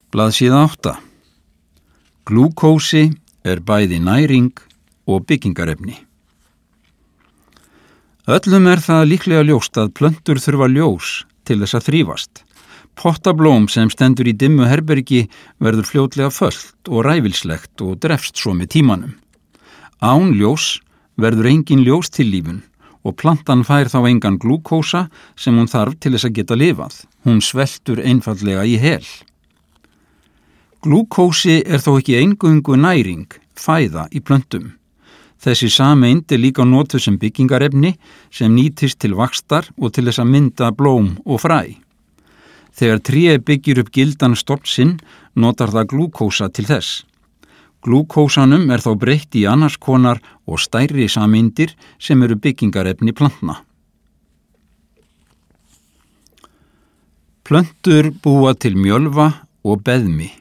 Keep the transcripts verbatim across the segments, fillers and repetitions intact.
Blaðsíða átta. Glúkósi er bæði næring og byggingarefni. Öllum er það líklega ljóst að plöntur þurfa ljós til þess að þrífast. Pottablóm sem stendur í dimmu herbergi verður fljótlega fölt og ræfilslegt og drefst svo með tímanum. Án ljós verður engin ljóstillífun og plantan fær þá engan glúkósa sem hún þarf til þess að geta lifað. Hún sveltur einfaldlega í hel. Glúkósi er þó ekki eingöngu næring, fæða í plöntum. Þessi sameind er líka notuð sem byggingarefni sem nýtist til vaxtar og til þess að mynda blóm og fræ. Þegar tré byggir upp gildan stofn sinn, notar það glúkósa til þess. Glúkósanum er þá breytt í annars konar og stærri sameindir sem eru byggingarefni plantna. Plöntur búa til mjölva og beðmi.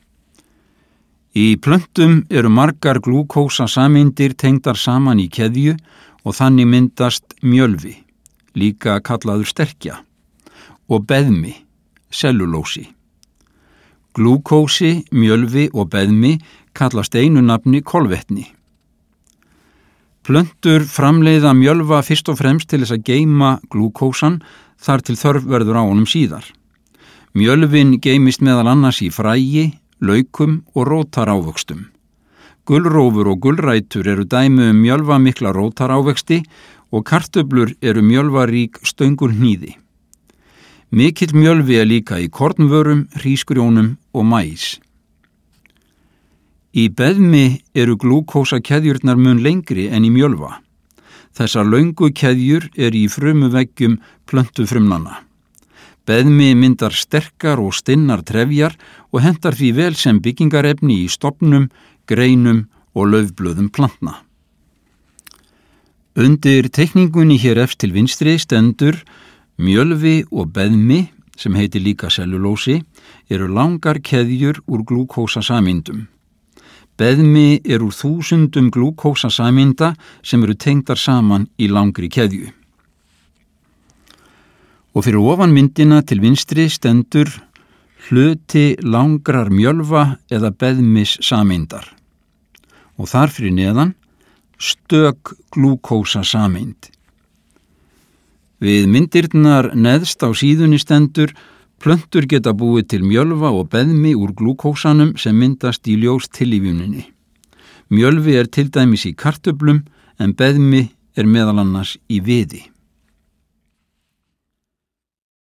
Í plöntum eru margar glúkósasameindir tengdar saman í keðju og þannig myndast mjölvi, líka kallaður sterkja, og beðmi, sellulósi. Glúkósi, mjölvi og beðmi kallast einu nafni kolvetni. Plöntur framleiða mjölva fyrst og fremst til þess að geyma glúkósan þar til þörf verður á honum síðar. Mjölvin geymist meðal annars í fræi, laukum og rótarávöxtum. Gulrófur og gulrætur eru dæmi um mjölvamikla rótarávexti og kartöflur eru mjölvarík stöngulhníði. Mikill mjölvi er líka í kornvörum, hrísgrjónum og maís. Í beðmi eru glúkósakeðjurnar mun lengri en í mjölva. Þessar löngu keðjur eru í frumuveggjum plöntufrumnanna. Beðmi myndar sterkar og stinnar trefjar og hentar því vel sem byggingarefni í stofnum, greinum og laufblöðum plantna. Undir teikningunni hér efst til vinstri stendur mjölvi og beðmi, sem heitir líka sellulósi, eru langar keðjur úr glúkósasameindum. Beðmi er úr þúsundum glúkósasameinda sem eru tengdar saman í langri keðju. Og fyrir ofan myndina til vinstri stendur hluti langrar mjölva eða beðmis sameindar. Og þar fyrir neðan stök glúkósa sameind. Við myndirnar neðst á síðunni stendur plöntur geta búið til mjölva og beðmi úr glúkósanum sem myndast í ljóstillífuninni. Mjölvi er til dæmis í kartöflum en beðmi er meðal annars í viði.